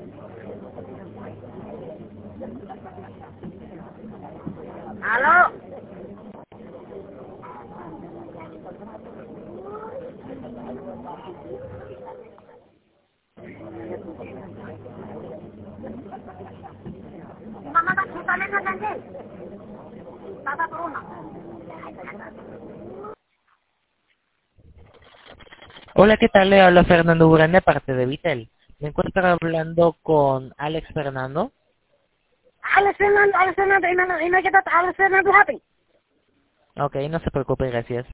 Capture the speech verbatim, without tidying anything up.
¿Aló? Mamá, ¿tú también no entendés? Pasa por uno. Hola, ¿qué tal? Le habla Fernando Burán de parte de Vitel. Me encuentro hablando con Alex Fernando. Alex Fernando, Alex Fernando, y no, y no, y no, Alex Fernando happy. Ok, no se preocupe, gracias.